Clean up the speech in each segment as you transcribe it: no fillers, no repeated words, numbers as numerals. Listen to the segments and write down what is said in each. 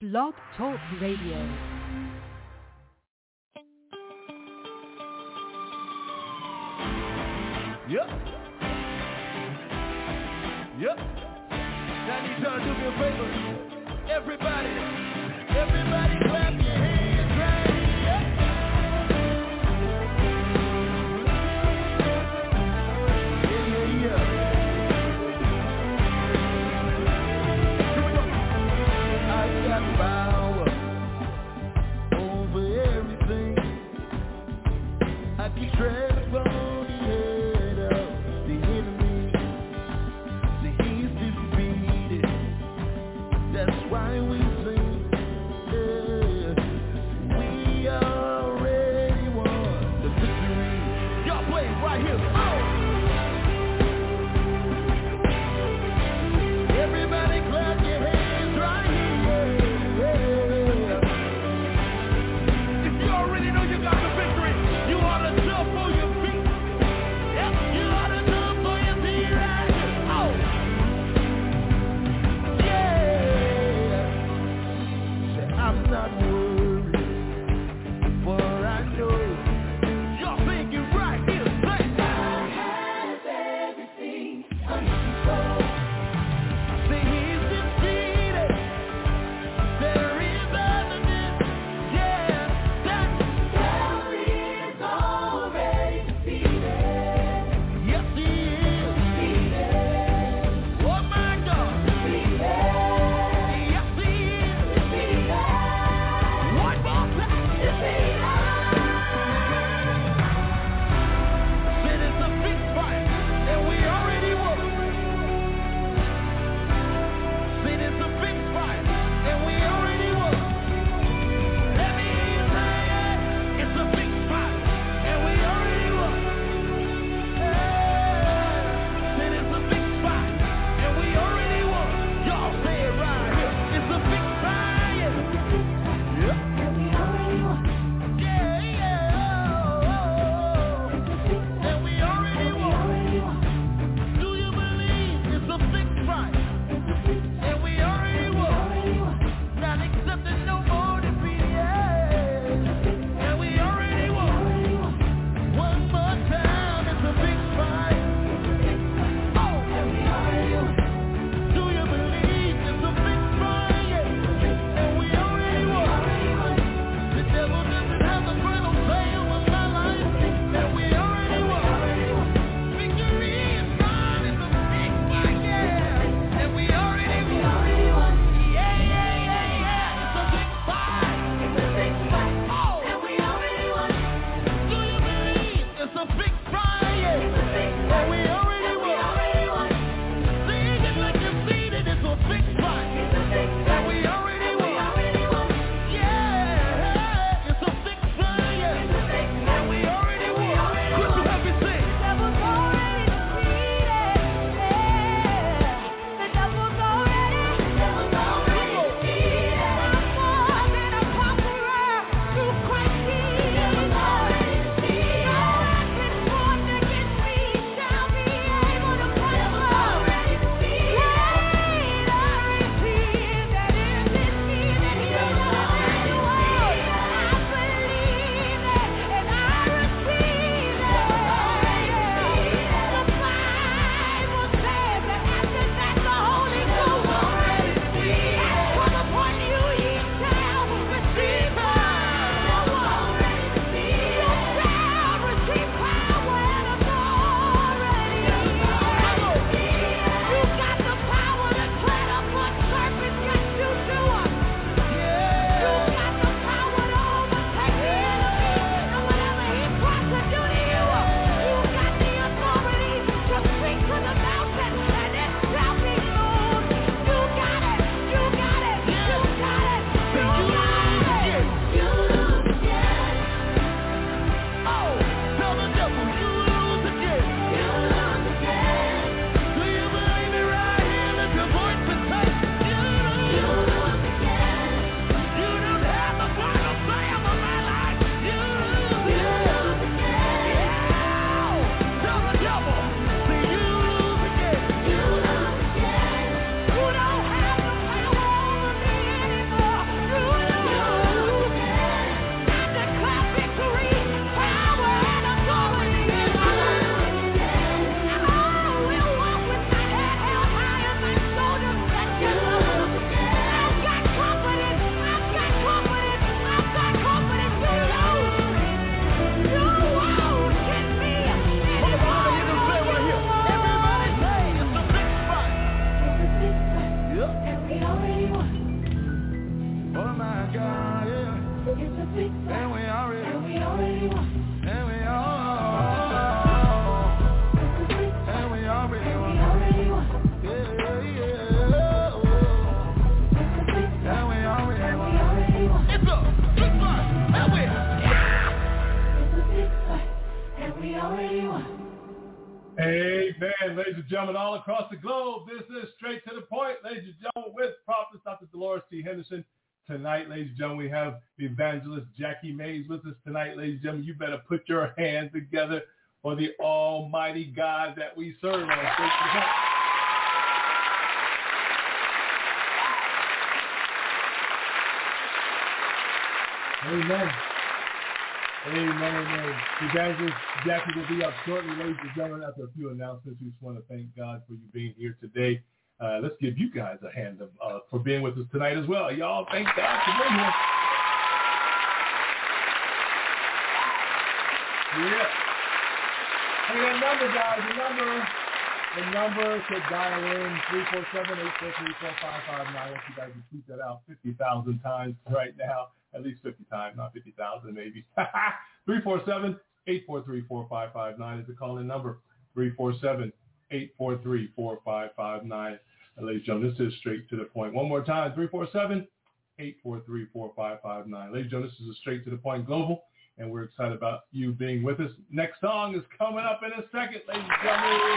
Blog Talk Radio. Yep. Yep. Now I need y'all to do me a favor. Everybody clap your hands right here. Yeah. Here we go. I got power over everything. I can transform the head of the enemy. See, he's defeated. That's why we sing. Yeah. We already won the victory. Y'all play it right here. Oh! Everybody clap your hands right here. If you already know you got the victory, you ought to jump on your feet. Yep, you ought to jump on your feet right here. Oh! Yeah! Say, I'm not worried, for I know y'all thinking right here. Say, I have everything under control. Say he's defeated. There is evidence. Yeah, that there is already defeated. Yes, he is. Defeated. Oh my God. Defeated. Yes, he is. Defeated. Amen. Ladies and gentlemen, all across the globe, this is Straight to the Point, ladies and gentlemen, with Prophet Dr. Dolores T. Henderson. Tonight, ladies and gentlemen, we have evangelist Jackie Mays with us tonight. Ladies and gentlemen, you better put your hands together for the almighty God that we serve on Straight to the Point. Amen. Amen. Evangelist Jackie will be up shortly, ladies and gentlemen, after a few announcements. We just want to thank God for you being here today. Let's give you guys a hand for being with us tonight as well. Y'all, thank God for being here. Yeah. Hey, that number, guys, the number to dial in, 347-843-4559. I want you guys to tweet that out 50,000 times right now. At least 50 times, not 50,000 maybe. 347-843-4559 is the call-in number. 347-843-4559. Ladies and gentlemen, this is Straight to the Point. One more time, 347-843-4559. Ladies and gentlemen, this is a Straight to the Point Global, and we're excited about you being with us. Next song is coming up in a second, ladies and gentlemen.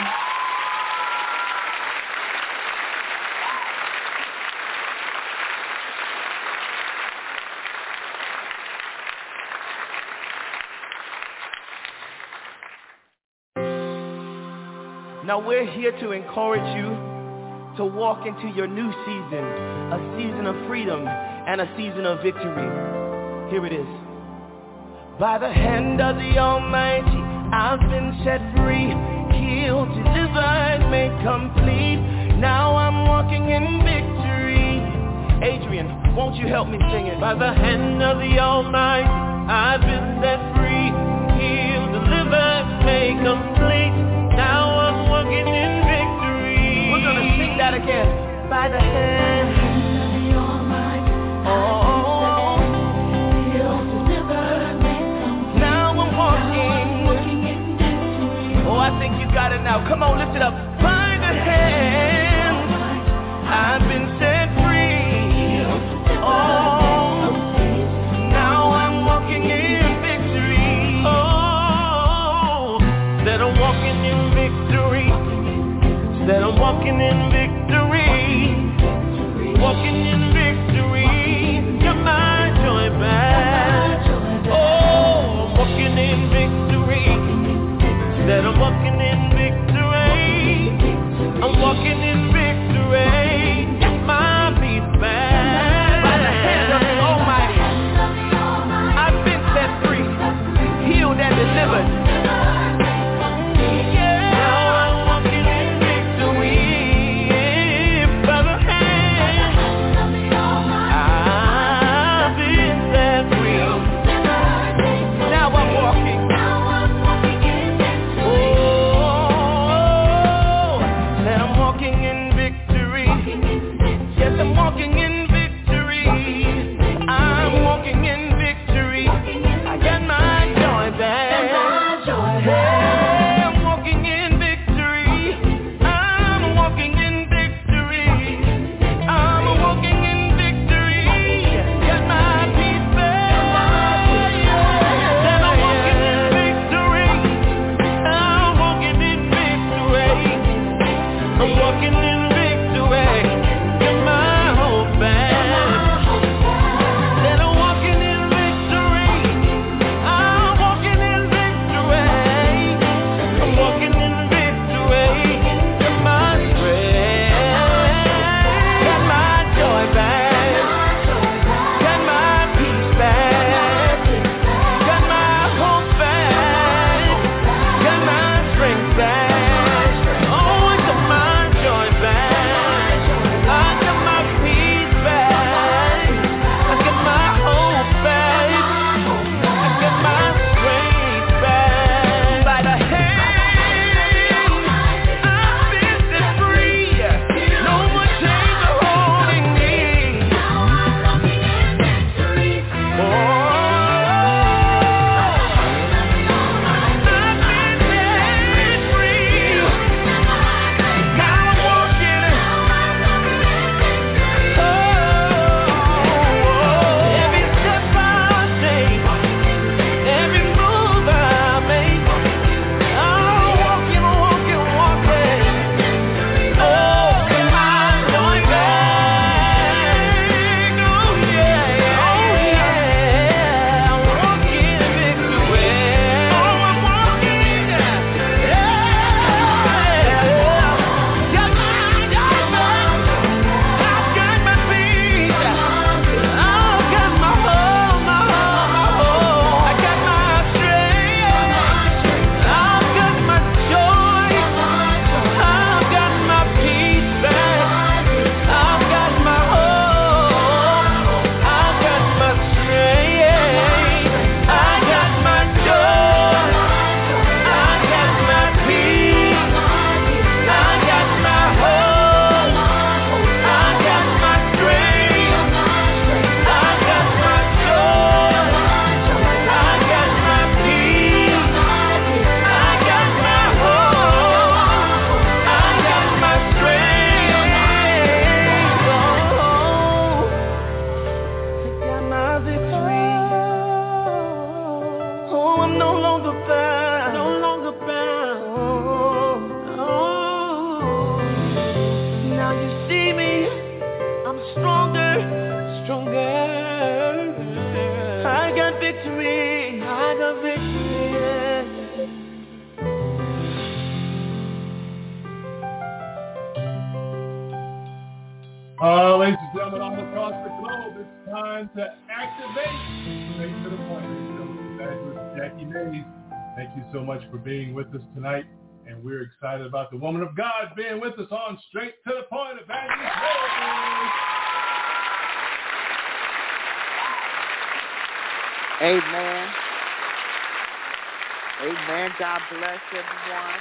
Now we're here to encourage you to walk into your new season, a season of freedom and a season of victory. Here it is. By the hand of the Almighty, I've been set free, healed, delivered, made complete. Now I'm walking in victory. Adrian, won't you help me sing it? By the hand of the Almighty, I've been set free, healed, delivered, made complete. Now I'm walking in victory. We're gonna sing that again. By the hand of the Almighty, healed, delivered, made complete. Now I'm walking in victory. Oh, I think you got it now. Come on, lift it up. By the hand, I've been set free. Oh, now I'm walking in victory. Oh, that I'm walking in victory. That I'm walking in victory. it's time to activate. Straight to the point, ladies and gentlemen. Evangelist Jackie Mays, thank you so much for being with us tonight. And we're excited about the woman of God being with us on Straight to the Point, Evangelist Mays. Amen. Amen. God bless everyone.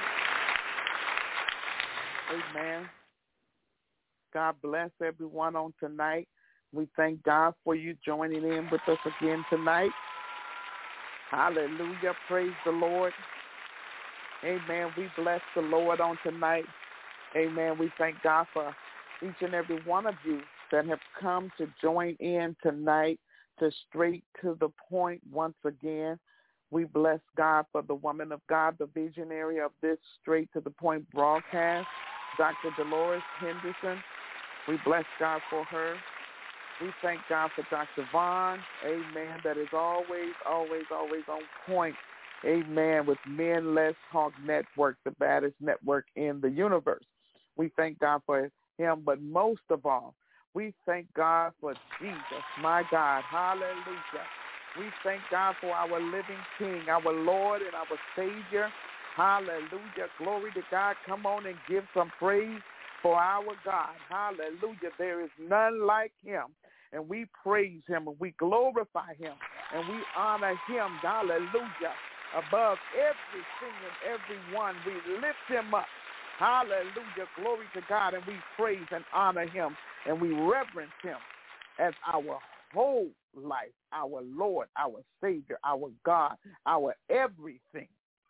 Amen. God bless everyone on tonight. We thank God for you joining in with us again tonight. Hallelujah. Praise the Lord. Amen. We bless the Lord on tonight. Amen. We thank God for each and every one of you that have come to join in tonight to Straight to the Point once again. We bless God for the woman of God, the visionary of this Straight to the Point broadcast, Dr. Dolores Henderson. We bless God for her. We thank God for Dr. Vaughn, amen, that is always on point, amen, with Men Let's Talk Network, the baddest network in the universe. We thank God for him, but most of all, we thank God for Jesus, my God, hallelujah. We thank God for our living King, our Lord and our Savior, hallelujah. Glory to God. Come on and give some praise for our God, hallelujah. There is none like him. And we praise him and we glorify him and we honor him, hallelujah, above everything and everyone. We lift him up, hallelujah, glory to God, and we praise and honor him and we reverence him as our whole life, our Lord, our Savior, our God, our everything,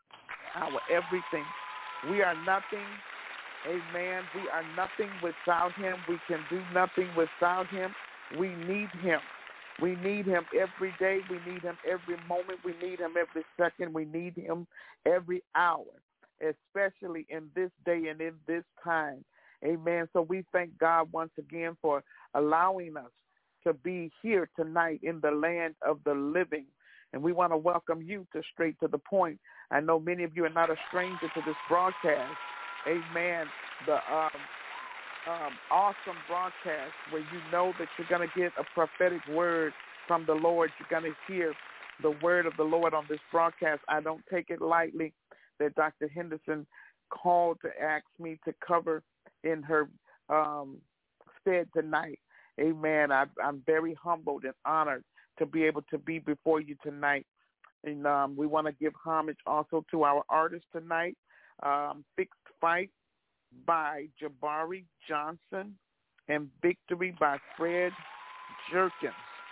We are nothing, amen. We are nothing without him. We can do nothing without him. We need him. We need him every day. We need him every moment. We need him every second. We need him every hour, especially in this day and in this time. Amen. So we thank God once again for allowing us to be here tonight in the land of the living. And we want to welcome you to Straight to the Point. I know many of you are not a stranger to this broadcast. Amen. The awesome broadcast where you know that you're going to get a prophetic word from the Lord. You're going to hear the word of the Lord on this broadcast. I don't take it lightly that Dr. Henderson called to ask me to cover in her stead tonight. Amen. I'm very humbled and honored to be able to be before you tonight. And we want to give homage also to our artist tonight, Fixed Fight by Jabari Johnson and Victory by Fred Jerkins.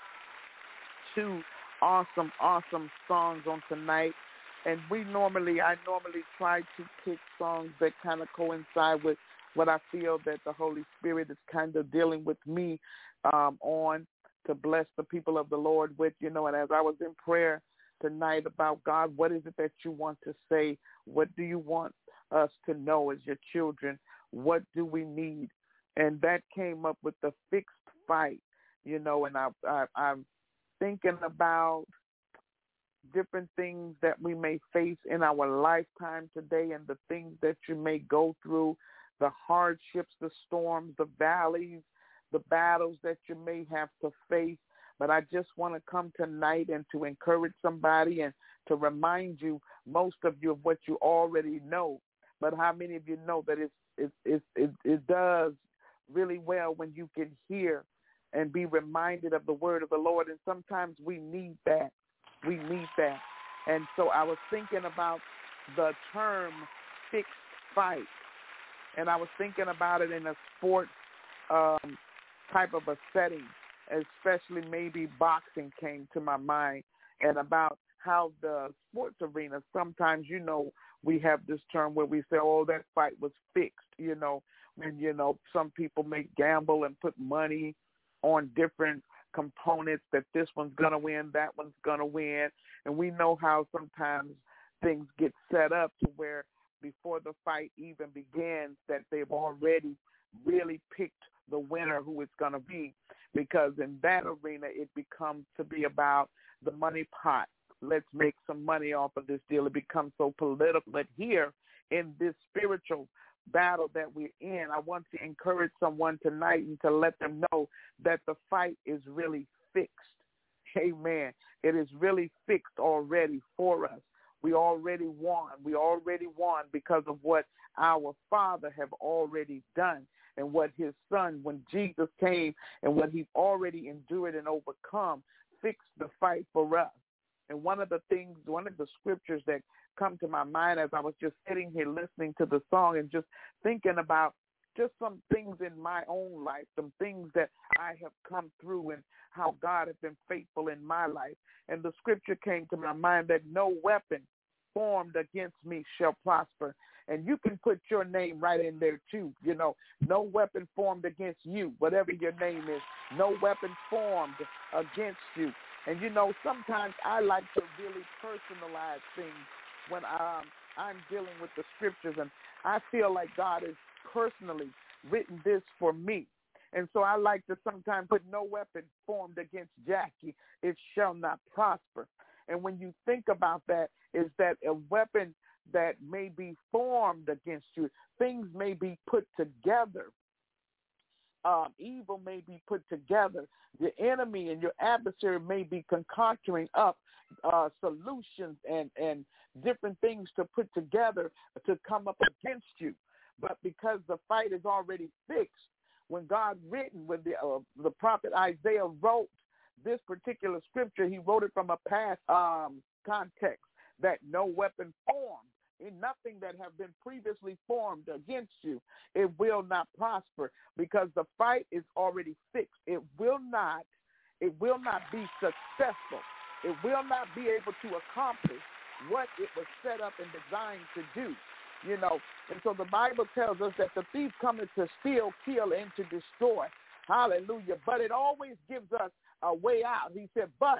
Two awesome songs on tonight. And I normally try to pick songs that kind of coincide with what I feel that the Holy Spirit is kind of dealing with me on to bless the people of the Lord with, and as I was in prayer tonight about God, what is it that you want to say? What do you want us to know as your children? What do we need? And that came up with the fixed fight, and I'm thinking about different things that we may face in our lifetime today and the things that you may go through, the hardships, the storms, the valleys, the battles that you may have to face. But I just want to come tonight and to encourage somebody and to remind you, most of you, of what you already know. But how many of you know that it does really well when you can hear and be reminded of the word of the Lord? And sometimes we need that. We need that. And so I was thinking about the term fixed fight. And I was thinking about it in a sports type of a setting, especially maybe boxing came to my mind, and about how the sports arena, sometimes, we have this term where we say, oh, that fight was fixed, when, some people may gamble and put money on different components that this one's going to win, that one's going to win. And we know how sometimes things get set up to where before the fight even begins that they've already really picked the winner who it's going to be, because in that arena it becomes to be about the money pot. Let's make some money off of this deal. It becomes so political. But here in this spiritual battle that we're in, I want to encourage someone tonight and to let them know that the fight is really amen, it is really fixed already for us. We already won. We already won because of what our Father have already done and what his son, when Jesus came and what he already endured and overcome, fixed the fight for us. And one of the scriptures that come to my mind as I was just sitting here listening to the song and just thinking about just some things in my own life, some things that I have come through and how God has been faithful in my life. And the scripture came to my mind that no weapon formed against me shall prosper. And you can put your name right in there too. You know, no weapon formed against you, whatever your name is, no weapon formed against you. And, you know, sometimes I like to really personalize things when I'm dealing with the scriptures, and I feel like God has personally written this for me. And so I like to sometimes put no weapon formed against Jackie, it shall not prosper. And when you think about that, is that a weapon that may be formed against you, things may be put together. Evil may be put together. The enemy and your adversary may be concocting up solutions and different things to put together to come up against you. But because the fight is already fixed, when God when the prophet Isaiah wrote this particular scripture, he wrote it from a past context that no weapon formed, in nothing that have been previously formed against you, it will not prosper, because the fight is already fixed. It will not be successful. It will not be able to accomplish what it was set up and designed to do. You know, and so the Bible tells us that the thief cometh to steal, kill, and to destroy. Hallelujah. But it always gives us a way out. He said, but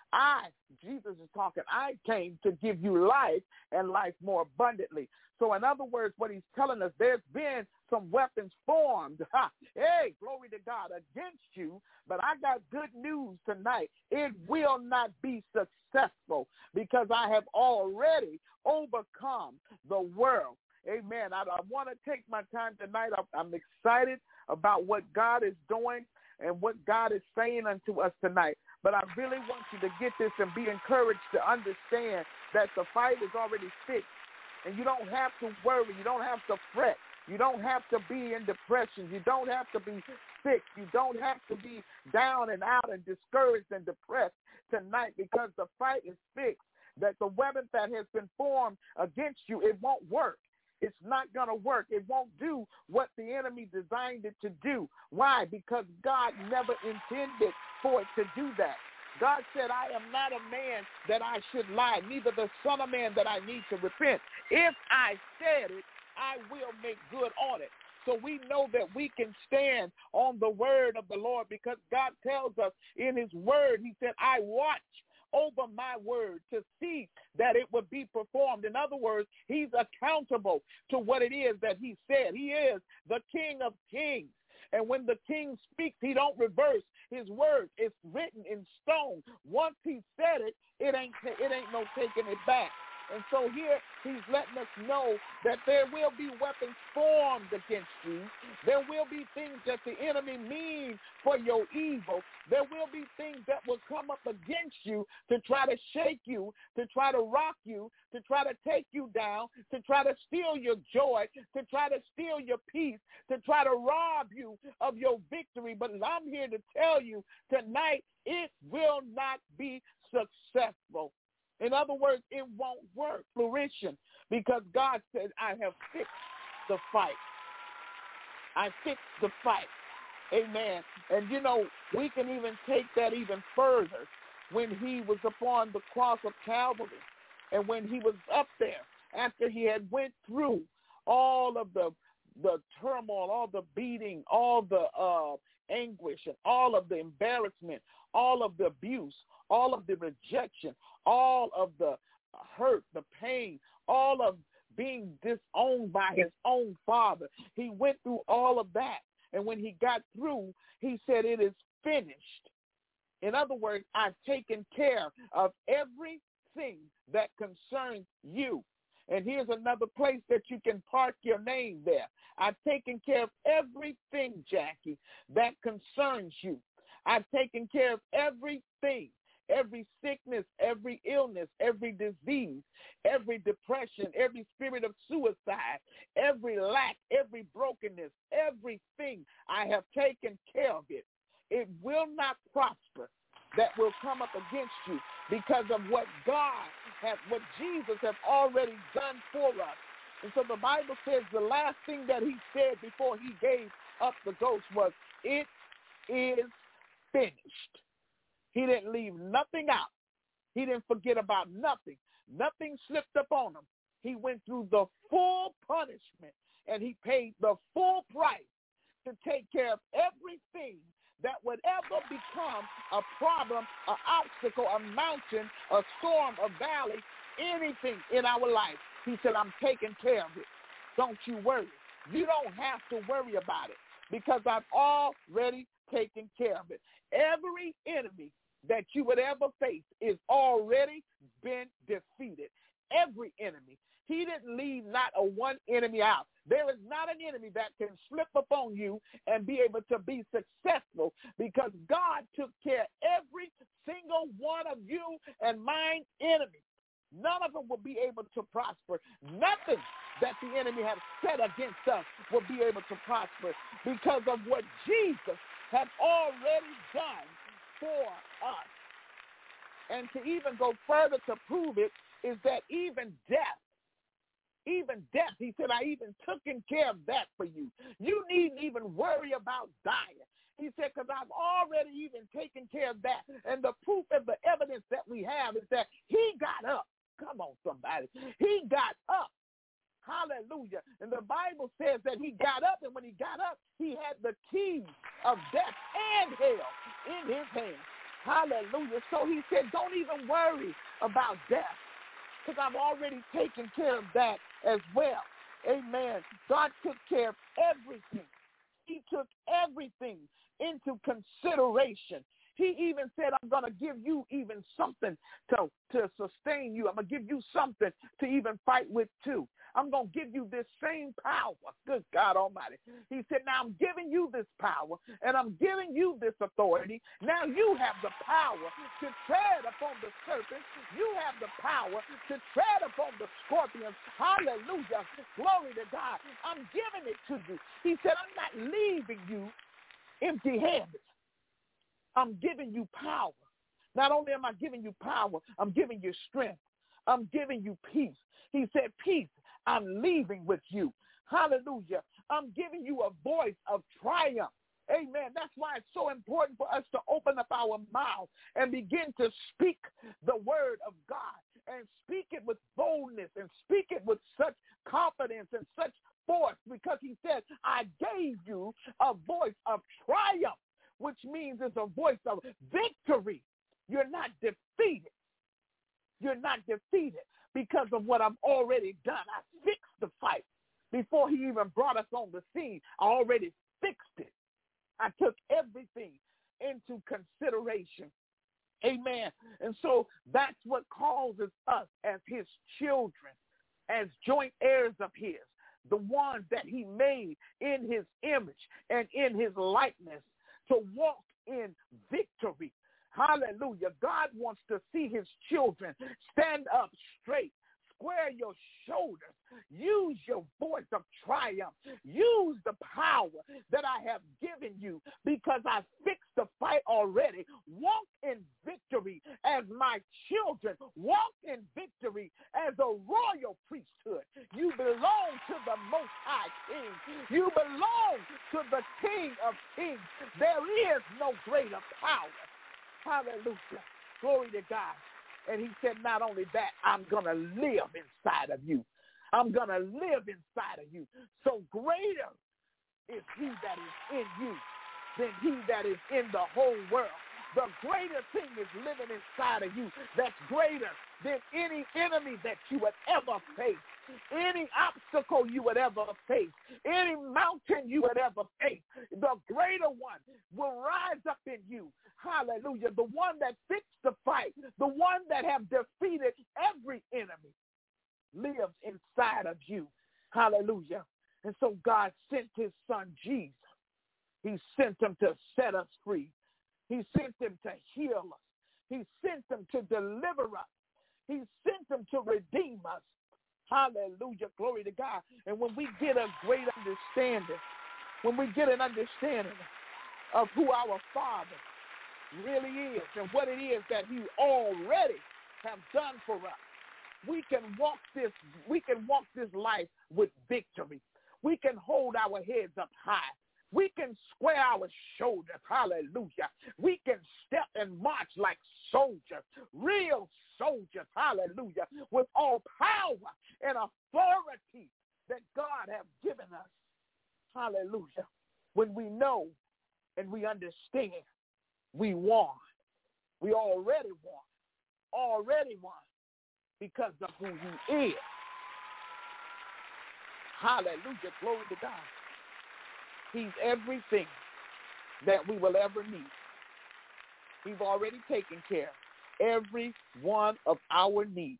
Jesus is talking, I came to give you life and life more abundantly. So in other words, what he's telling us, there's been some weapons formed. Hey, glory to God, against you. But I got good news tonight. It will not be successful because I have already overcome the world. Amen. I want to take my time tonight. I'm excited about what God is doing and what God is saying unto us tonight. But I really want you to get this and be encouraged to understand that the fight is already fixed. And you don't have to worry. You don't have to fret. You don't have to be in depression. You don't have to be sick. You don't have to be down and out and discouraged and depressed tonight, because the fight is fixed. That the weapon that has been formed against you, it won't work. It's not going to work. It won't do what the enemy designed it to do. Why? Because God never intended for it to do that. God said, I am not a man that I should lie, neither the son of man that I need to repent. If I said it, I will make good on it. So we know that we can stand on the word of the Lord, because God tells us in his word, he said, I watch over my word to see that it would be performed. In other words, he's accountable to what it is that he said. He is the King of Kings. And when the king speaks, he don't reverse his words. It's written in stone. Once he said it, it ain't no taking it back. And so here he's letting us know that there will be weapons formed against you. There will be things that the enemy means for your evil. There will be things that will come up against you to try to shake you, to try to rock you, to try to take you down, to try to steal your joy, to try to steal your peace, to try to rob you of your victory. But I'm here to tell you tonight, it will not be successful. In other words, it won't work, fruition, because God said, I have fixed the fight. I fixed the fight. Amen. And, you know, we can even take that even further when he was upon the cross of Calvary, and when he was up there after he had went through all of the turmoil, all the beating, all the anguish, and all of the embarrassment, all of the abuse, all of the rejection, all of the hurt, the pain, all of being disowned by his own father. He went through all of that. And when he got through, he said, it is finished. In other words, I've taken care of everything that concerns you. And here's another place that you can park your name there. I've taken care of everything, Jackie, that concerns you. I've taken care of everything every sickness, every illness, every disease, every depression, every spirit of suicide, every lack, every brokenness, everything. I have taken care of it. It will not prosper. That will come up against you because of what what Jesus has already done for us. And so the Bible says the last thing that he said before he gave up the ghost was, it is finished. He didn't leave nothing out. He didn't forget about nothing. Nothing slipped up on him. He went through the full punishment, and he paid the full price to take care of everything that would ever become a problem, an obstacle, a mountain, a storm, a valley, anything in our life. He said, I'm taking care of it. Don't you worry. You don't have to worry about it because I've already taken care of it. Every enemy that you would ever face is already been defeated. Every enemy. He didn't leave not a one enemy out. There is not an enemy that can slip upon you and be able to be successful because God took care of every single one of you and mine enemies. None of them will be able to prosper. Nothing that the enemy has set against us will be able to prosper because of what Jesus has already done for us. And to even go further to prove it is that even death, he said, I even taken care of that for you. You needn't even worry about dying. He said, because I've already even taken care of that. And the proof and the evidence that we have is that he got up. Come on, somebody. He got up. Hallelujah. And the Bible says that he got up, and when he got up, he had the keys of death and hell in his hand. Hallelujah. So he said, don't even worry about death, because I've already taken care of that as well. Amen. God took care of everything. He took everything into consideration. He even said, I'm going to give you even something to sustain you. I'm going to give you something to even fight with too. I'm going to give you this same power. Good God Almighty. He said, now I'm giving you this power and I'm giving you this authority. Now you have the power to tread upon the serpents. You have the power to tread upon the scorpions. Hallelujah. Glory to God. I'm giving it to you. He said, I'm not leaving you empty-handed. I'm giving you power. Not only am I giving you power, I'm giving you strength. I'm giving you peace. He said, peace, I'm leaving with you. Hallelujah. I'm giving you a voice of triumph. Amen. That's why it's so important for us to open up our mouth and begin to speak the word of God and speak it with boldness and speak it with such confidence and such force, because he said, I gave you a voice of triumph, which means it's a voice of victory. You're not defeated. You're not defeated because of what I've already done. I fixed the fight before he even brought us on the scene. I already fixed it. I took everything into consideration. Amen. And so that's what causes us as his children, as joint heirs of his, the ones that he made in his image and in his likeness, to walk in victory. Hallelujah. God wants to see his children stand up straight, square your shoulders, use your voice of triumph, use the power that I have given you because I fixed the fight already. Walk in victory as my children. Walk in victory as a royal priesthood. You belong to the Most High King. You belong to the King of Kings. There is no greater power. Hallelujah. Glory to God. And he said, not only that, I'm going to live inside of you. I'm going to live inside of you. So greater is he that is in you than he that is in the whole world. The greater thing is living inside of you that's greater than any enemy that you would ever face, any obstacle you would ever face, any mountain you would ever face. The greater one will rise up in you. Hallelujah. The one that fixed the fight, the one that have defeated every enemy lives inside of you. Hallelujah. And so God sent his son Jesus. He sent him to set us free. He sent him to heal us. He sent them to deliver us. He sent them to redeem us. Hallelujah. Glory to God. And when we get a great understanding, when we get an understanding of who our Father really is and what it is that he already have done for us, we can walk this life with victory. We can hold our heads up high. We can square our shoulders. Hallelujah. We can step and march like soldiers, real soldiers. Hallelujah. With all power and authority that God has given us. Hallelujah. When we know and we understand, we won. We already won because of who he is. Hallelujah. Glory to God. He's everything that we will ever need. He's already taken care of every one of our needs.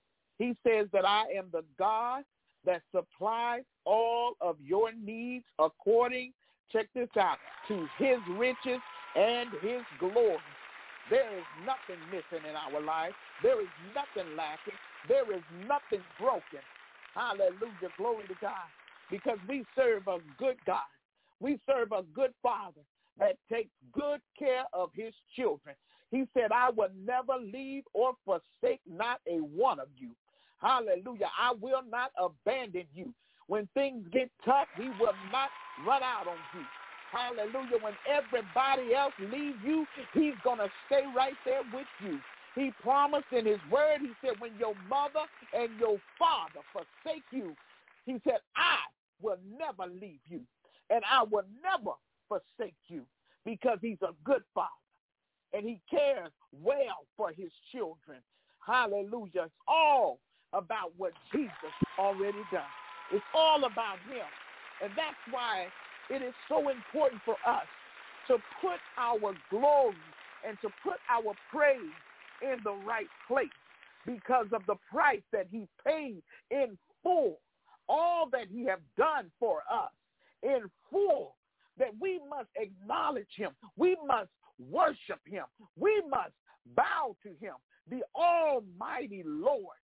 He says that I am the God that supplies all of your needs according, check this out, to his riches and his glory. There is nothing missing in our life. There is nothing lacking. There is nothing broken. Hallelujah. Glory to God. Because we serve a good God. We serve a good Father that takes good care of his children. He said, I will never leave or forsake not a one of you. Hallelujah. I will not abandon you. When things get tough, he will not run out on you. Hallelujah. When everybody else leaves you, he's going to stay right there with you. He promised in his word, he said, when your mother and your father forsake you, he said, I will never leave you and I will never forsake you, because he's a good Father and he cares well for his children. Hallelujah. It's all about what Jesus already done. It's all about him. And that's why it is so important for us to put our glory and to put our praise in the right place, because of the price that he paid in full, all that he have done for us in full, that we must acknowledge him. We must worship him. We must bow to him, the almighty Lord,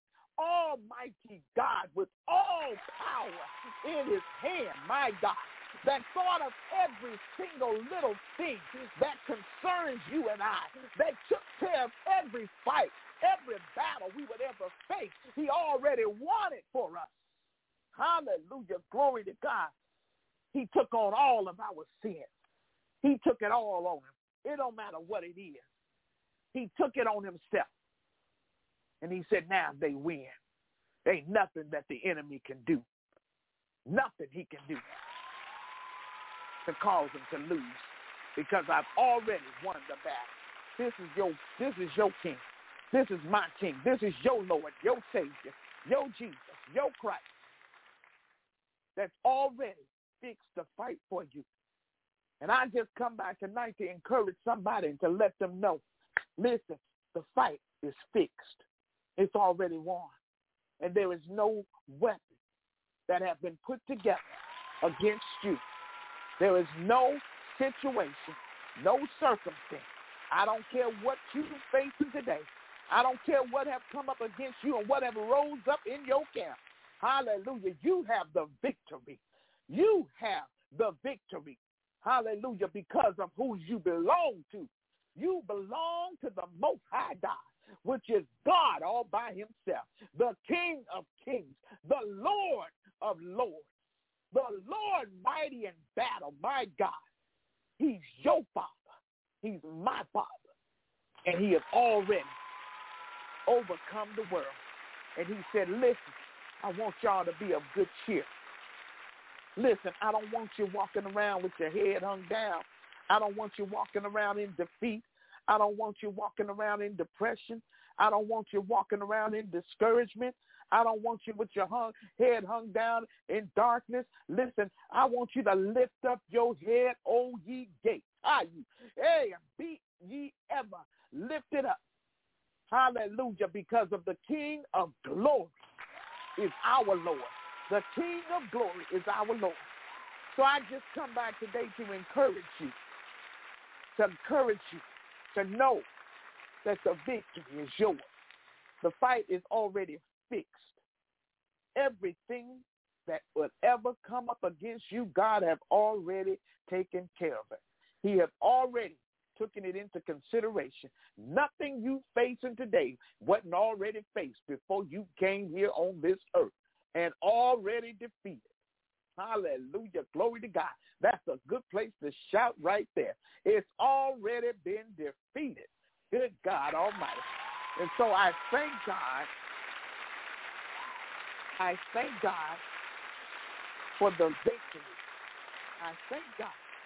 almighty God with all power in his hand, my God, that thought of every single little thing that concerns you and I, that took care of every fight, every battle we would ever face. He already won it for us. Hallelujah. Glory to God. He took on all of our sins. He took it all on him. It don't matter what it is. He took it on himself. And he said, now they win. There ain't nothing that the enemy can do. Nothing he can do to cause him to lose, because I've already won the battle. This is your king. This is my king. This is your Lord, your Savior, your Jesus, your Christ, that's already fixed the fight for you. And I just come back tonight to encourage somebody and to let them know, listen, the fight is fixed. It's already won. And there is no weapon that has been put together against you. There is no situation, no circumstance. I don't care what you're facing today. I don't care what have come up against you and whatever rose up in your camp. Hallelujah. You have the victory. You have the victory. Hallelujah. Because of who you belong to. You belong to the Most High God, which is God all by himself, the King of kings, the Lord of lords, the Lord mighty in battle, my God. He's your Father. He's my Father. And he has already overcome the world. And he said, listen, I want y'all to be of good cheer. Listen, I don't want you walking around with your head hung down. I don't want you walking around in defeat. I don't want you walking around in depression. I don't want you walking around in discouragement. I don't want you with your head hung down in darkness. Listen, I want you to lift up your head, O ye gates. Hey, be ye ever lifted up. Hallelujah, because of the King of glory is our Lord. The King of glory is our Lord. So I just come back today to encourage you, to know that the victory is yours. The fight is already fixed. Everything that would ever come up against you, God have already taken care of it. He have already taken it into consideration. Nothing you facing today wasn't already faced before you came here on this earth and already defeated. Hallelujah. Glory to God. That's a good place to shout right there. It's already been defeated. Good God Almighty. And so I thank God. I thank God for the victory. I thank God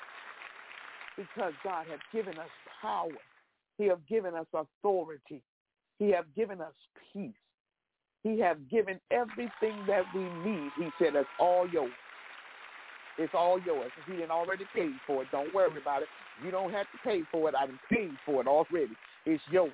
because God has given us power. He has given us authority. He has given us peace. He has given everything that we need. He said it's all yours. It's all yours. He didn't already pay for it. Don't worry about it. You don't have to pay for it. I done paid for it already. It's yours.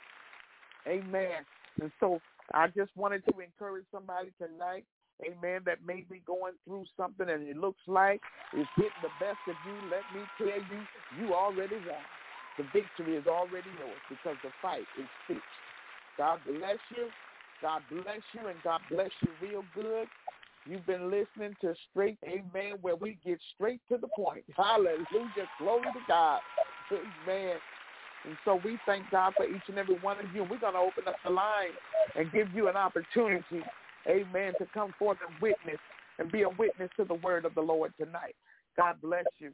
Amen. And so I just wanted to encourage somebody tonight, amen, that may be going through something and it looks like it's getting the best of you. Let me tell you, you already won. The victory is already yours because the fight is fixed. God bless you. God bless you, and God bless you real good. You've been listening to Straight, amen, where we get straight to the point. Hallelujah. Glory to God. Amen. And so we thank God for each and every one of you. We're going to open up the line and give you an opportunity, amen, to come forth and witness and be a witness to the word of the Lord tonight. God bless you.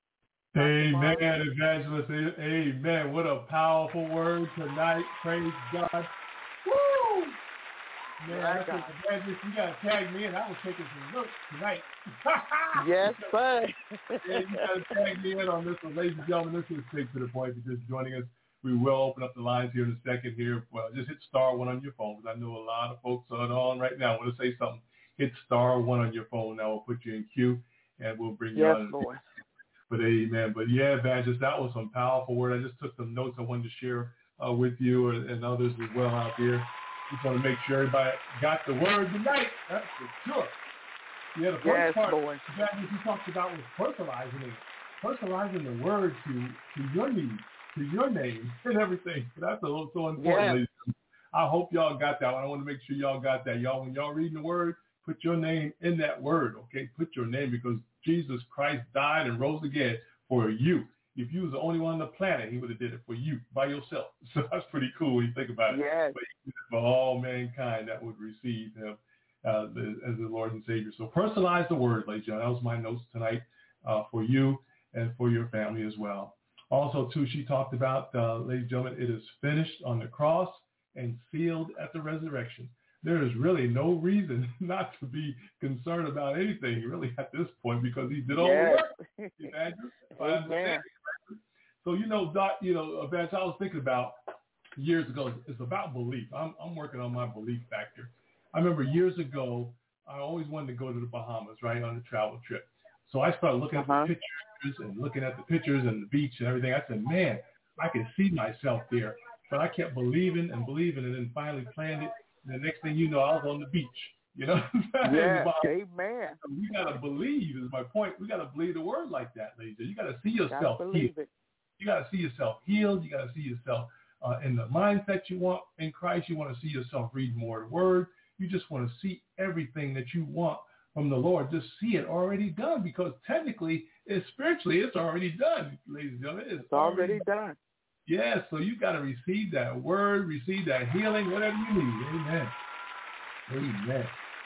Amen, evangelist. Amen. What a powerful word tonight. Praise God. Woo! Man, evangelist, you got to tag me in. I was taking some notes tonight. Yes, sir. Yeah, you got to tag me in on this one. Ladies and gentlemen, this is Straight to the Point. If you're just joining us, we will open up the lines here in a second here. Well, just hit *1 on your phone because I know a lot of folks are on right now. I want to say something. Hit *1 on your phone. Now we'll put you in queue and we'll bring you on. Yes, Lord. But amen. But yeah, evangelist, that was some powerful word. I just took some notes I wanted to share with you and others as well out there. Just want to make sure everybody got the word tonight. That's for sure. Yeah, the first part that you talked about was personalizing it. Personalizing the word to your needs, to your name, and everything. That's so important, ladies. I hope y'all got that one. I want to make sure y'all got that. Y'all, when y'all reading the word, put your name in that word, okay? Put your name because Jesus Christ died and rose again for you. If you was the only one on the planet, he would have did it for you by yourself. So that's pretty cool when you think about it. Yes. But he did it for all mankind that would receive him as the Lord and Savior. So personalize the word, ladies and gentlemen. That was my notes tonight for you and for your family as well. Also, too, she talked about, ladies and gentlemen, it is finished on the cross and sealed at the resurrection. There is really no reason not to be concerned about anything, really, at this point, because he did all the work. Amen. So, Doc, Vance, I was thinking about years ago, it's about belief. I'm working on my belief factor. I remember years ago, I always wanted to go to the Bahamas, right, on a travel trip. So I started looking at the pictures and looking at the pictures and the beach and everything. I said, man, I can see myself there. But I kept believing and then finally planned it. And the next thing you know, I was on the beach, Yeah, amen. We got to believe is my point. We got to believe the word like that, ladies. You got to see yourself healed. You got to see yourself healed. You got to see yourself in the mindset you want in Christ. You want to see yourself read more of the word. You just want to see everything that you want from the Lord. Just see it already done because technically, spiritually, it's already done, ladies and gentlemen. It's already done. Yeah, so you got to receive that word, receive that healing, whatever you need. Amen. Amen.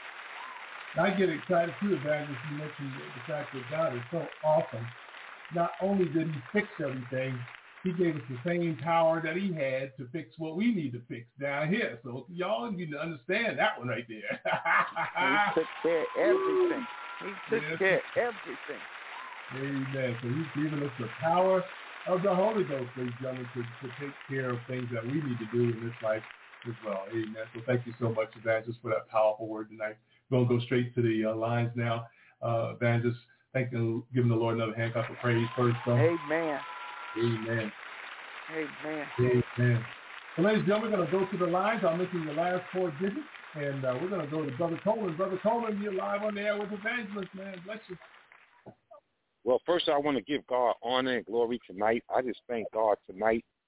I get excited too, Evangelist. You mentioned the fact that God is so awesome. Not only did he fix everything, he gave us the same power that he had to fix what we need to fix down here. So y'all need to understand that one right there. He took care of everything. He took care of everything. Amen. So he's given us the power of the Holy Ghost, ladies and gentlemen, to take care of things that we need to do in this life as well. Amen. So thank you so much, Evangelist, for that powerful word tonight. We're going to go straight to the lines now. Evangelist, thank you, giving the Lord another hand clap of praise first. Amen. Amen. Amen. Amen. So, ladies and gentlemen, we're going to go to the lines. I'll mention the last 4 digits, and we're going to go to Brother Coleman. Brother Coleman, you're live on the air with Evangelist, man. Bless you. Well, first I want to give God honor and glory tonight. I just thank God tonight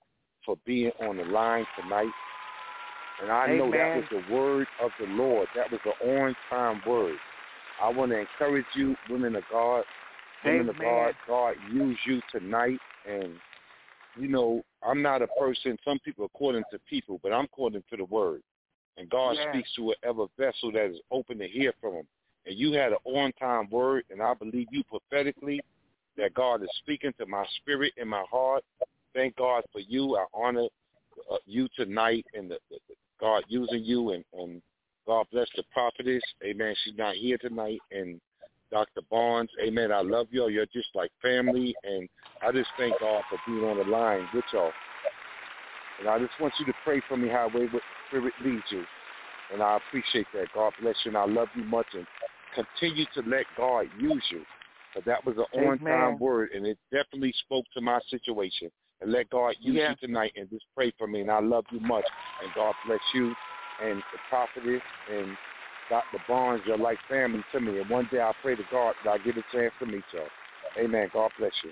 for being on the line tonight. And I know that was the word of the Lord. That was the on-time word. I want to encourage you, women of God, God use you tonight. And, you know, I'm not a person, some people according to people, but I'm according to the word. And God speaks to whatever vessel that is open to hear from him. And you had an on-time word, and I believe you prophetically that God is speaking to my spirit and my heart. Thank God for you. I honor you tonight and the God using you, and God bless the prophetess. Amen. She's not here tonight. And Dr. Barnes, amen. I love y'all. You're just like family, and I just thank God for being on the line with y'all. And I just want you to pray for me however the Spirit leads you. And I appreciate that. God bless you, and I love you much. And continue to let God use you. But that was an on-time word, and it definitely spoke to my situation. And let God use you tonight, and just pray for me. And I love you much. And God bless you and the prophetess and Dr. Barnes. You're like family to me. And one day I pray to God that I get a chance to meet y'all. Amen. God bless you.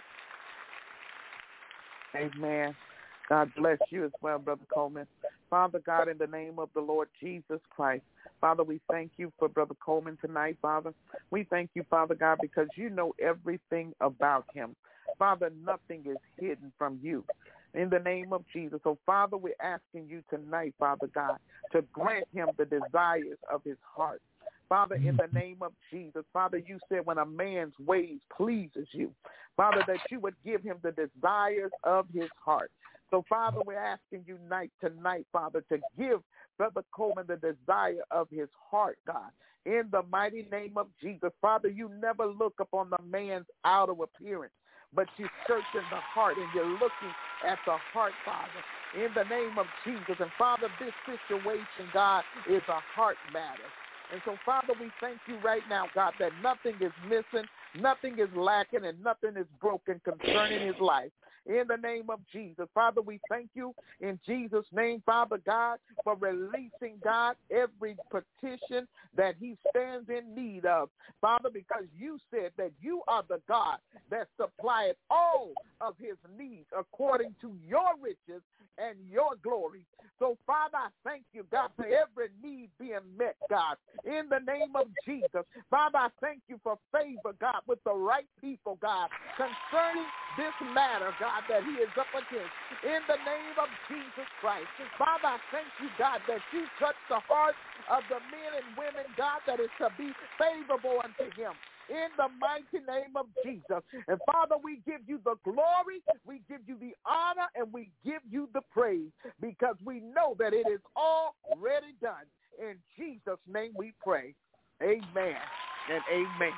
Amen. God bless you as well, Brother Coleman. Father God, in the name of the Lord Jesus Christ, Father, we thank you for Brother Coleman tonight, Father. We thank you, Father God, because you know everything about him. Father, nothing is hidden from you. In the name of Jesus. So, Father, we're asking you tonight, Father God, to grant him the desires of his heart. Father, in the name of Jesus, Father, you said when a man's ways pleases you, Father, that you would give him the desires of his heart. So, Father, we're asking you tonight, Father, to give Brother Coleman the desire of his heart, God. In the mighty name of Jesus, Father, you never look upon the man's outer appearance, but you search in the heart, and you're looking at the heart, Father, in the name of Jesus. And, Father, this situation, God, is a heart matter. And so, Father, we thank you right now, God, that nothing is missing, nothing is lacking, and nothing is broken concerning his life. In the name of Jesus, Father, we thank you in Jesus' name, Father God, for releasing, God, every petition that he stands in need of. Father, because you said that you are the God that supplieth all of his needs according to your riches and your glory. So, Father, I thank you, God, for every need being met, God, in the name of Jesus. Father, I thank you for favor, God, with the right people, God, concerning this matter, God, that he is up against. In the name of Jesus Christ. Father, I thank you, God, that you touch the hearts of the men and women, God, that is to be favorable unto him. In the mighty name of Jesus. And Father, we give you the glory, we give you the honor, and we give you the praise, because we know that it is already done. In Jesus' name we pray. Amen and amen.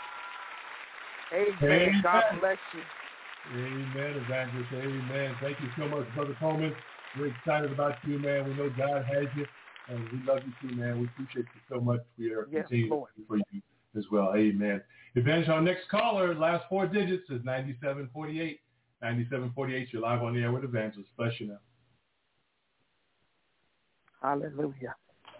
Amen. God bless you. Amen, Evangelist. Amen. Thank you so much, Brother Coleman. We're excited about you, man. We know God has you, and we love you too, man. We appreciate you so much. We are continuing for you as well. Amen. Evangelist, our next caller, last four digits is 9748. 9748, you're live on the air with Evangelist. Bless you now. Hallelujah.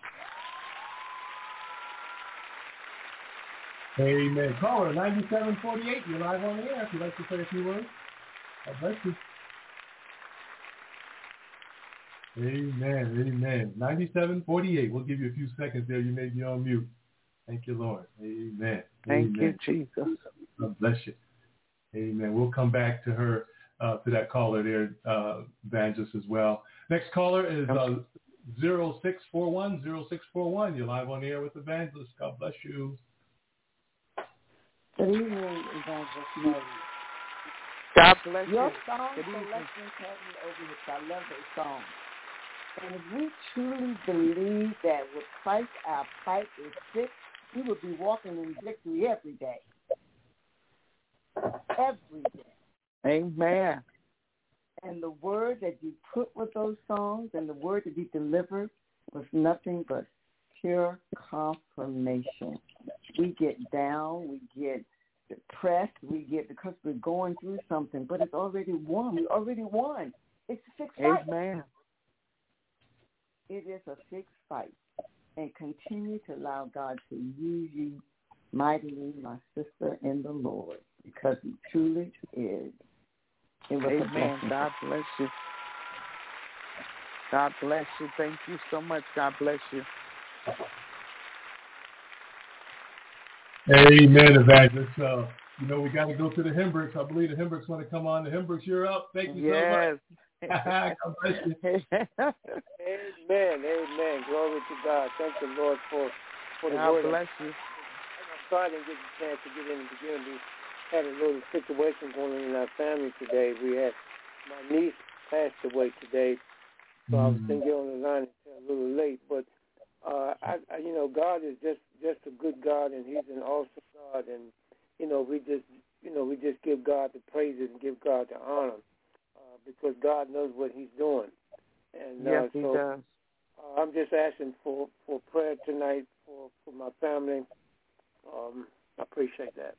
Amen. Caller, 9748, you're live on the air. If you'd like to say a few words, God bless you. Amen. Amen. 9748. We'll give you a few seconds there. You may be on mute. Thank you, Lord. Amen. Thank Amen. you, Jesus. God bless you. Amen. We'll come back to her, to that caller there, Evangelist, as well. Next caller is 0641. 0641. You're live on the air with Evangelist. God bless you. Good evening, Evangelist Mary. God bless you. Your song selection had me over here. I love those songs. And if we truly believe that with Christ our fight is fixed, we would be walking in victory every day. Every day. Amen. And the word that you put with those songs and the word to be delivered was nothing but pure confirmation. We get down, we get depressed, we get because we're going through something, but it's already won. We already won. It's a fixed fight. Amen. It is a fixed fight. And continue to allow God to use you mightily, my sister in the Lord, because he truly is. It was Amen. God bless you. God bless you. Thank you so much. God bless you. Amen, Evangelist. We got to go to the Hendricks. I believe the Hendricks want to come on. The Hendricks, you're up. Thank you so much. God bless you. Amen. Glory to God. Thank the Lord for the word. God bless you. I'm sorry I didn't get the chance to get in the beginning. We had a little situation going on in our family today. We had my niece passed away today, so I was going to get on the line until a little late. But God is just a good God, and He's an awesome God, and we just give God the praise and give God the honor because God knows what He's doing. And yes, He does. I'm just asking for prayer tonight for my family. I appreciate that.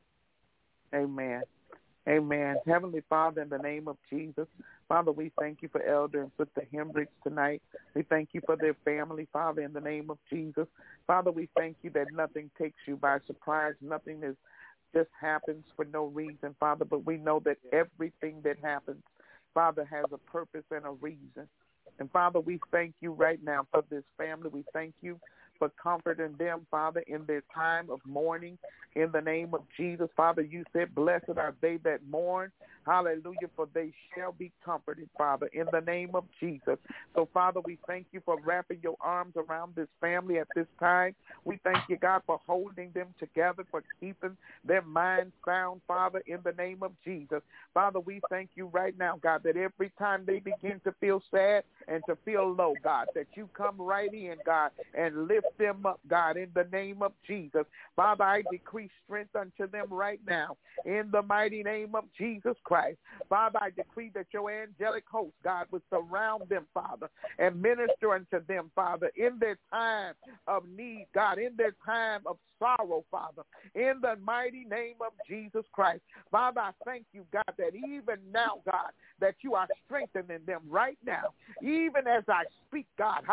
Amen. Amen. Heavenly Father, in the name of Jesus, Father, we thank you for Elder and Sister Hendricks tonight. We thank you for their family, Father, in the name of Jesus. Father, we thank you that nothing takes you by surprise. Nothing just happens for no reason, Father, but we know that everything that happens, Father, has a purpose and a reason. And, Father, we thank you right now for this family. We thank you for comforting them, Father, in their time of mourning. In the name of Jesus, Father, you said, blessed are they that mourn. Hallelujah, for they shall be comforted, Father, in the name of Jesus. So, Father, we thank you for wrapping your arms around this family at this time. We thank you, God, for holding them together, for keeping their minds sound, Father, in the name of Jesus. Father, we thank you right now, God, that every time they begin to feel sad and to feel low, God, that you come right in, God, and lift them up, God, in the name of Jesus. Father, I decree strength unto them right now in the mighty name of Jesus Christ. Father, I decree that your angelic host, God, would surround them, Father, and minister unto them, Father, in their time of need, God, in their time of sorrow, Father, in the mighty name of Jesus Christ. Father, I thank you, God, that even now, God, that you are strengthening them right now, even as I speak, God.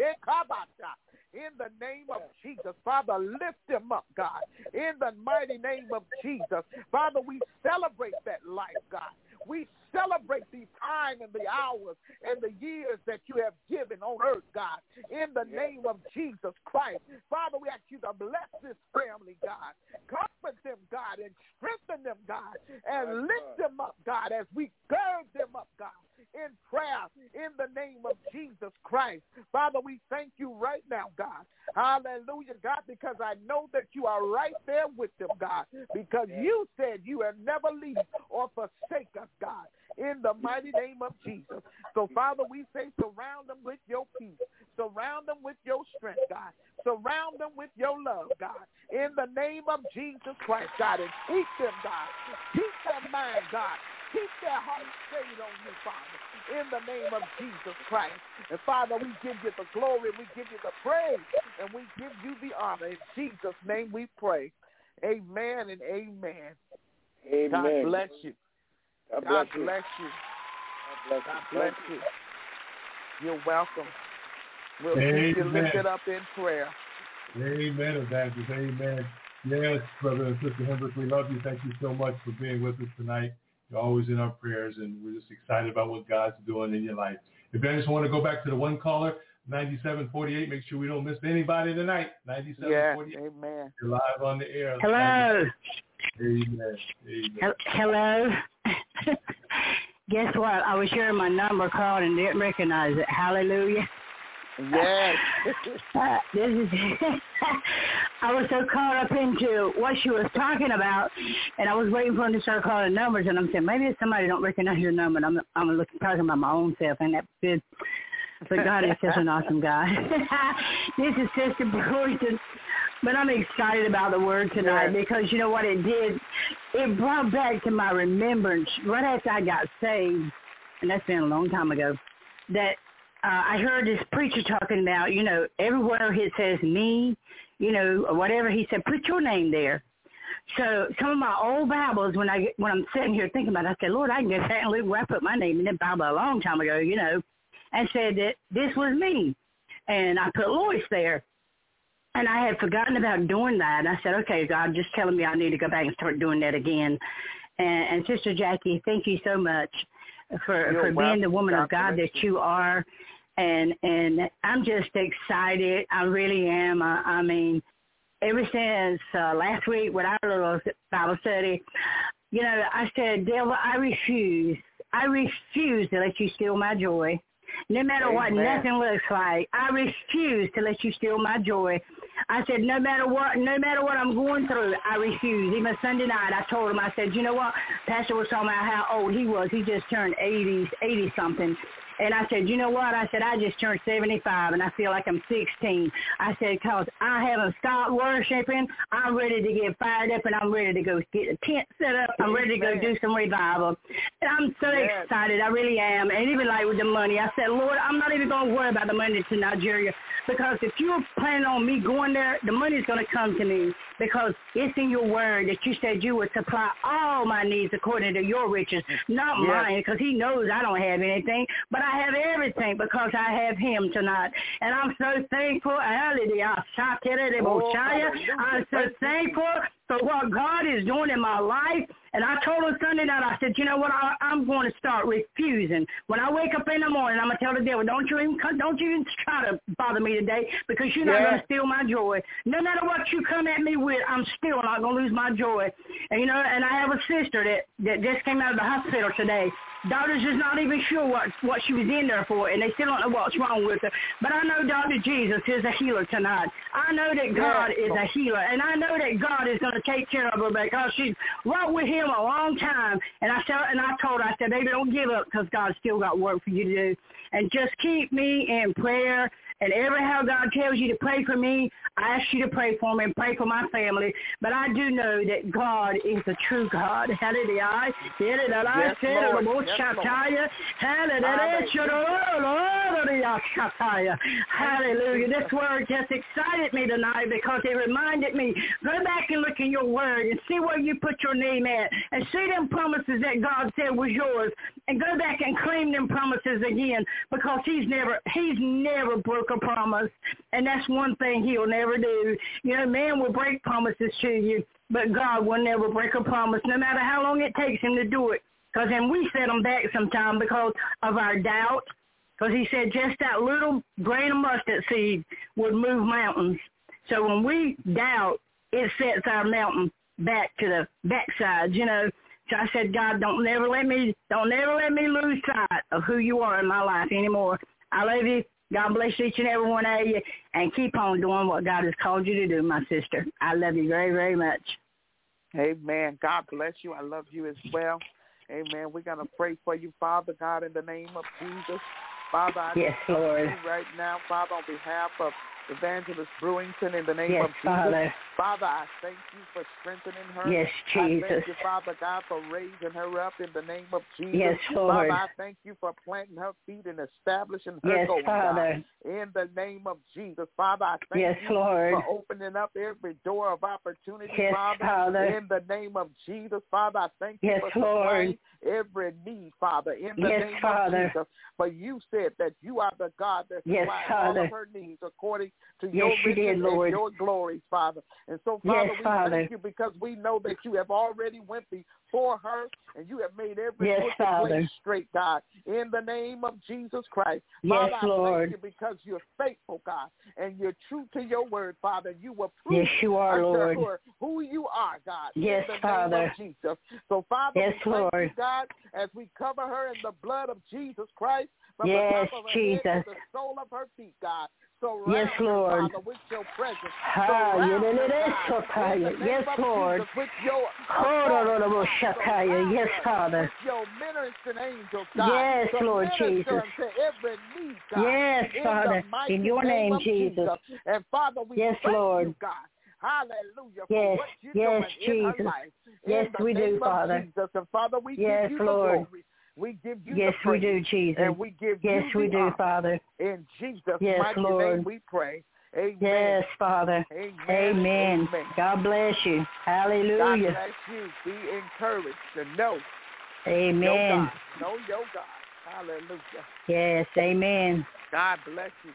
In the name of Jesus, Father, lift them up, God. In the mighty name of Jesus, Father, we celebrate that life, God. We celebrate the time and the hours and the years that you have given on earth, God. In the name of Jesus Christ, Father, we ask you to bless this family, God. Comfort them, God, and strengthen them, God, and lift them up, God, as we gird them up, God, in prayer in the name of Jesus Christ. Father, we thank you right now, God. Hallelujah, God, because I know that you are right there with them, God, because you said you have never leave or forsake us, God, in the mighty name of Jesus. So, Father, we say surround them with your peace. Surround them with your strength, God. Surround them with your love, God, in the name of Jesus Christ, God, and keep them, God. Keep their mind, God. Keep their heart stayed on you, Father, in the name of Jesus Christ. And, Father, we give you the glory, we give you the praise, and we give you the honor. In Jesus' name we pray. Amen and amen. Amen. God bless you. God bless you. God bless you. You're welcome. We'll keep you lifted up in prayer. Amen, Evangelist. Amen. Yes, brother and sister Hendricks, we love you. Thank you so much for being with us tonight. You're always in our prayers, and we're just excited about what God's doing in your life. Evangelist, I want to go back to the one caller, 9748. Make sure we don't miss anybody tonight. 9748. Yeah, amen. You're live on the air. Hello. Amen. Hello. Guess what? I was hearing my number called and didn't recognize it. Hallelujah. Yes. This is. I was so caught up into what she was talking about, and I was waiting for him to start calling numbers, and I'm saying maybe if somebody don't recognize your number, and I'm talking about my own self, and that's good. But God is such an awesome God. This is Sister Boyson, but I'm excited about the word tonight because you know what it did? It brought back to my remembrance right after I got saved, and that's been a long time ago, that I heard this preacher talking about, you know, everywhere it says me, you know, or whatever, he said, put your name there. So some of my old Bibles, when I'm sitting here thinking about it, I said, Lord, I can go back and look where I put my name in that Bible a long time ago, you know, and said that this was me. And I put Lois there. And I had forgotten about doing that. And I said, okay, God, just telling me I need to go back and start doing that again. And Sister Jackie, thank you so much for being the woman of God that you are. And I'm just excited. I really am. I mean, ever since last week with our little Bible study, you know, I said, devil, I refuse to let you steal my joy. No matter what nothing looks like, I refuse to let you steal my joy. I said, no matter what I'm going through, I refuse. Even Sunday night, I told him, I said, you know what? Pastor was talking about how old he was. He just turned 80-something. And I said, you know what? I said, I just turned 75, and I feel like I'm 16. I said, because I haven't stopped worshiping. I'm ready to get fired up, and I'm ready to go get a tent set up. I'm ready to go do some revival. And I'm so excited. I really am. And even like with the money, I said, Lord, I'm not even going to worry about the money to Nigeria, because if you're planning on me going there, the money's going to come to me, because it's in your word that you said you would supply all my needs according to your riches, not mine, because he knows I don't have anything, but I have everything because I have him tonight. And I'm so thankful. Hallelujah. I'm so thankful for what God is doing in my life. And I told him Sunday night, I said, you know what, I'm going to start refusing. When I wake up in the morning, I'm going to tell the devil, don't you even try to bother me today, because you're not going to steal my joy. No matter what you come at me with, I'm still not going to lose my joy. And, you know, and I have a sister that just came out of the hospital today. Doctors is not even sure what she was in there for, and they still don't know what's wrong with her. But I know Dr. Jesus is a healer tonight. I know that God is a healer, and I know that God is going to take care of her, because she's walked with him a long time. And I told her, I said, baby, don't give up, because God's still got work for you to do. And just keep me in prayer. And how God tells you to pray for me, I ask you to pray for me and pray for my family. But I do know that God is a true God. Hallelujah. Hallelujah. This word just excited me tonight, because it reminded me, go back and look in your word and see where you put your name at, and see them promises that God said was yours, and go back and claim them promises again, because he's never broke a promise. And that's one thing he'll never do. You know, man will break promises to you, but God will never break a promise, no matter how long it takes him to do it. Because then we set them back sometime because of our doubt. Because he said just that little grain of mustard seed would move mountains. So when we doubt, it sets our mountain back to the backside, you know. So I said, God, don't never let me lose sight of who you are in my life anymore. I love you. God bless each and every one of you, and keep on doing what God has called you to do, my sister. I love you very, very much. Amen. God bless you. I love you as well. Amen. We're going to pray for you, Father God, in the name of Jesus. Father, I yes, Lord. You right now, Father, on behalf of Evangelist Brewington, in the name of Jesus. Father. Father, I thank you for strengthening her. Yes, Jesus. I thank you, Father God, for raising her up in the name of Jesus. Yes, Lord. Father, I thank you for planting her feet and establishing her yes, going, Father. God, in the name of Jesus. Father, I thank yes, you Lord. for opening up every door of opportunity, yes, Father, in the name of Jesus. Father, I thank you yes, for supplying Lord. every need, Father, in the yes, name Father. of Jesus. For you said that you are the God that yes, supplies Father. all of her needs according to yes, your you riches did, Lord. and your glories, Father. And so, Father, yes, we Father. thank you, because we know that you have already went before her, and you have made every yes, crooked Father. place straight, God, in the name of Jesus Christ. Yes, Father, I Lord. thank you because you're faithful, God, and you're true to your word, Father. You will prove yes, you are, Lord. who you are, God, yes, in the Father. name of Jesus. So, Father, yes, we thank Lord. you, God, as we cover her in the blood of Jesus Christ, from yes, the top of her Jesus. head to the sole of her feet, God. Surround yes, Lord. her, Father, with your presence. yes, God, Lord. Jesus, with your yes, Father. with your ministering angels, God. yes, Lord Jesus. To every need, God. yes, Father. In your name, Jesus. And Father, we yes, thank Lord. you, God. Hallelujah. yes, For what you're yes, doing Jesus. in her life. yes, in we the do, name Father. Of Jesus. And Father, we yes, give you Lord. the glory. We give you yes, the praise. we do, Jesus. And we give yes, you we the do, honor. Father. In Jesus' yes, mighty Lord. name we pray. Amen. Yes, Father. Amen. Amen. Amen. God bless you. Hallelujah. God bless you. Be encouraged to know. Amen. Your God. Know your God. Hallelujah. Yes, amen. God bless you.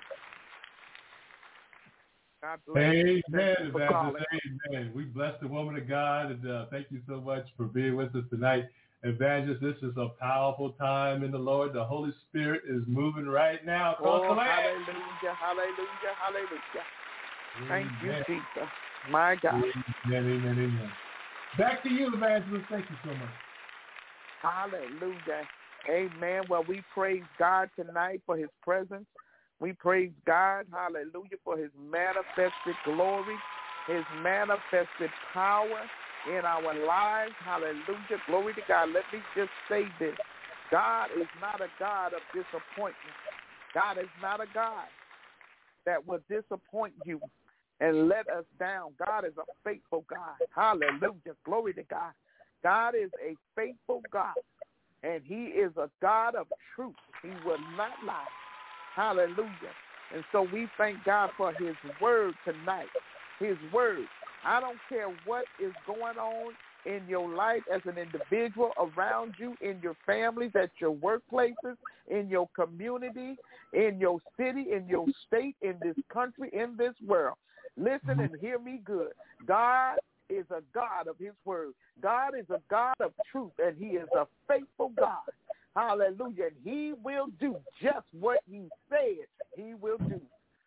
God bless you. Amen, Evangelist. Amen. We bless the woman of God, and thank you so much for being with us tonight. Evangelist, this is a powerful time in the Lord. The Holy Spirit is moving right now across the land. Hallelujah, hallelujah, hallelujah. Thank you, Jesus. My God. Amen. Back to you, Evangelist. Thank you so much. Hallelujah. Amen. Well, we praise God tonight for his presence. We praise God, hallelujah, for his manifested glory, his manifested power in our lives. Hallelujah. Glory to God. Let me just say this. God is not a God of disappointment. God is not a God that will disappoint you and let us down. God is a faithful God. Hallelujah. Glory to God. God is a faithful God, and he is a God of truth. He will not lie. Hallelujah. And so we thank God for his word tonight. His word. I don't care what is going on in your life as an individual, around you, in your families, at your workplaces, in your community, in your city, in your state, in this country, in this world. Listen and hear me good. God is a God of his word. God is a God of truth, and he is a faithful God. Hallelujah. And he will do just what he said he will do.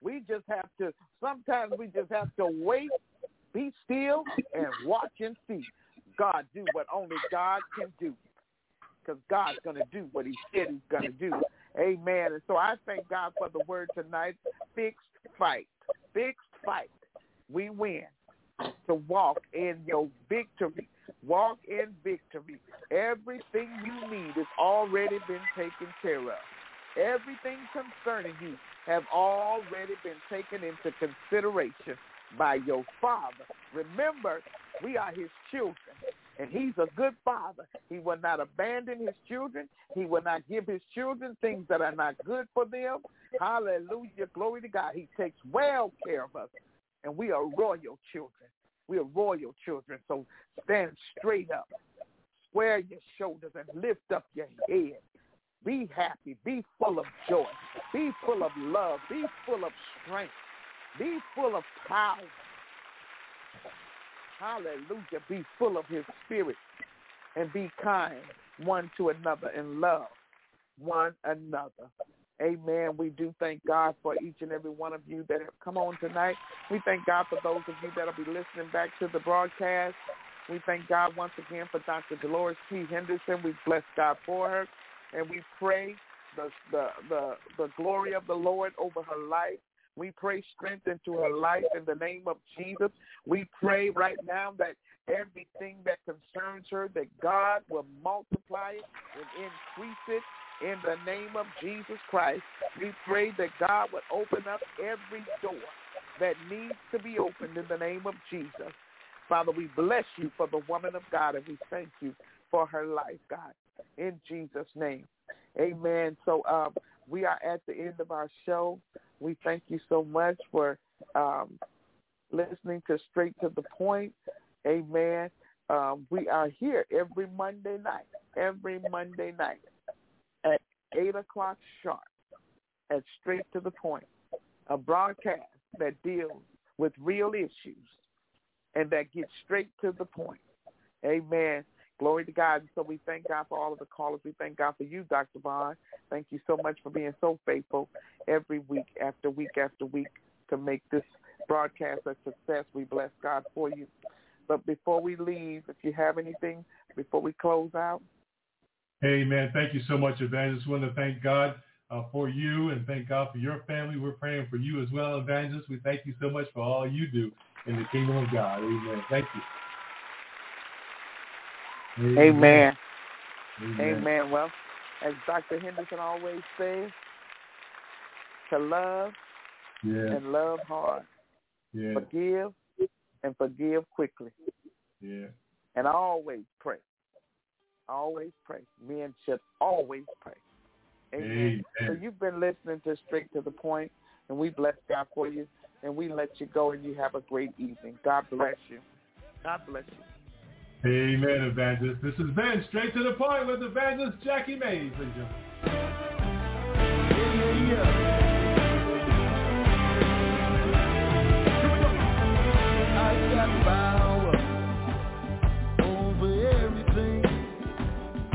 Sometimes we just have to wait, be still, and watch and see God do what only God can do. Because God's going to do what he said he's going to do. Amen. And so I thank God for the word tonight. Fixed fight. Fixed fight. We win. To walk in your victory. Walk in victory. Everything you need has already been taken care of. Everything concerning you have already been taken into consideration by your Father. Remember, we are his children, and he's a good Father. He will not abandon his children. He will not give his children things that are not good for them. Hallelujah. Glory to God. He takes well care of us, and we are royal children. We are royal children, so stand straight up. Square your shoulders and lift up your head. Be happy. Be full of joy. Be full of love. Be full of strength. Be full of power. Hallelujah. Be full of his spirit and be kind one to another and love one another. Amen. We do thank God for each and every one of you that have come on tonight. We thank God for those of you that will be listening back to the broadcast. We thank God once again for Dr. Dolores T. Henderson. We bless God for her, and we pray the glory of the Lord over her life. We pray strength into her life in the name of Jesus. We pray right now that everything that concerns her, that God will multiply it and increase it in the name of Jesus Christ. We pray that God would open up every door that needs to be opened in the name of Jesus. Father, we bless you for the woman of God, and we thank you for her life, God, in Jesus' name. Amen. So we are at the end of our show. We thank you so much for listening to Straight to the Point. Amen. We are here every Monday night at 8 o'clock sharp at Straight to the Point, a broadcast that deals with real issues and that gets straight to the point. Amen. Glory to God. And so we thank God for all of the callers. We thank God for you, Dr. Vaughn. Thank you so much for being so faithful every week after week after week to make this broadcast a success. We bless God for you. But before we leave, if you have anything before we close out. Amen. Thank you so much, Evangelist. We want to thank God for you and thank God for your family. We're praying for you as well, Evangelist. We thank you so much for all you do in the kingdom of God. Amen. Thank you. Amen. Amen. Well, as Dr. Henderson always says, to love and love hard. Yeah. Forgive and forgive quickly. Yeah. And always pray. Always pray. Men should always pray. Amen. So you've been listening to Straight to the Point, and we bless God for you, and we let you go, and you have a great evening. God bless you. God bless you. Amen, Evangelist. This has been Straight to the Point with Evangelist Jackie Mays. I got power over everything.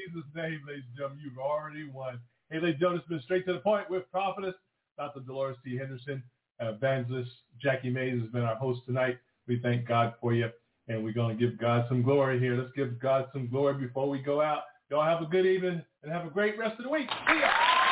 Jesus' name, ladies and gentlemen, you've already won. Hey, ladies and gentlemen, it's been Straight to the Point with Prophetess Dr. Dolores T. Henderson. Evangelist Jackie Mays has been our host tonight. We thank God for you, and we're going to give God some glory here. Let's give God some glory before we go out. Y'all have a good evening and have a great rest of the week. See ya.